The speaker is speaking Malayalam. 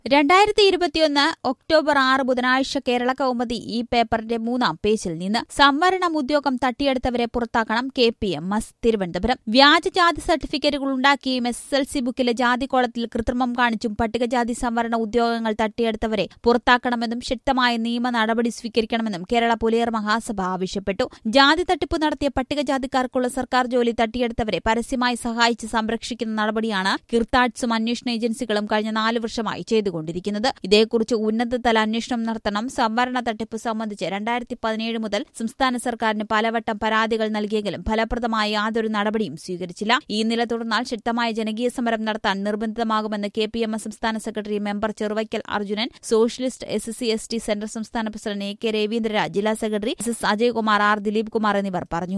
2021 ഒക്ടോബർ 6 ബുധനാഴ്ച കേരള കൗമുദി ഈ പേപ്പറിന്റെ 3-ാം പേജിൽ നിന്ന് സംവരണം ഉദ്യോഗം തട്ടിയെടുത്തവരെ പുറത്താക്കണം KPMS തിരുവനന്തപുരം. വ്യാജ ജാതി സർട്ടിഫിക്കറ്റുകൾ ഉണ്ടാക്കിയും SSLC ബുക്കിലെ ജാതിക്കോളത്തിൽ കൃത്രിമം കാണിച്ചും പട്ടികജാതി സംവരണ ഉദ്യോഗങ്ങൾ തട്ടിയെടുത്തവരെ പുറത്താക്കണമെന്നും ശക്തമായ നിയമ നടപടി സ്വീകരിക്കണമെന്നും കേരള പുലയർ മഹാസഭ ആവശ്യപ്പെട്ടു. ജാതി തട്ടിപ്പ് നടത്തിയ പട്ടികജാതിക്കാർക്കുള്ള സർക്കാർ ജോലി തട്ടിയെടുത്തവരെ പരസ്യമായി സഹായിച്ച് സംരക്ഷിക്കുന്ന നടപടിയാണ് കിർത്താഡ്സും അന്വേഷണ ഏജൻസികളും കഴിഞ്ഞ 4 വർഷമായി ചെയ്തുകൊണ്ടിരിക്കുന്നത്. ഇതേക്കുറിച്ച് ഉന്നതതല അന്വേഷണം നടത്തണം. സംവരണ തട്ടിപ്പ് സംബന്ധിച്ച് 2017 മുതൽ സംസ്ഥാന സർക്കാരിന് പലവട്ടം പരാതികൾ നൽകിയെങ്കിലും ഫലപ്രദമായ യാതൊരു നടപടിയും സ്വീകരിച്ചില്ല. ഈ നില തുടർന്നാൽ ശക്തമായ ജനകീയ സമരം നടത്താൻ നിർബന്ധിതമാകുമെന്ന് KPMS സംസ്ഥാന secretary member Cheruvaikkal Arjunan, socialist SC/ST centre സംസ്ഥാന പ്രസിഡന്റ് AK രവീന്ദ്രരാജ്, ജില്ലാ secretary SS Ajaykumar, R Dileep Kumar എന്നിവർ പറഞ്ഞു.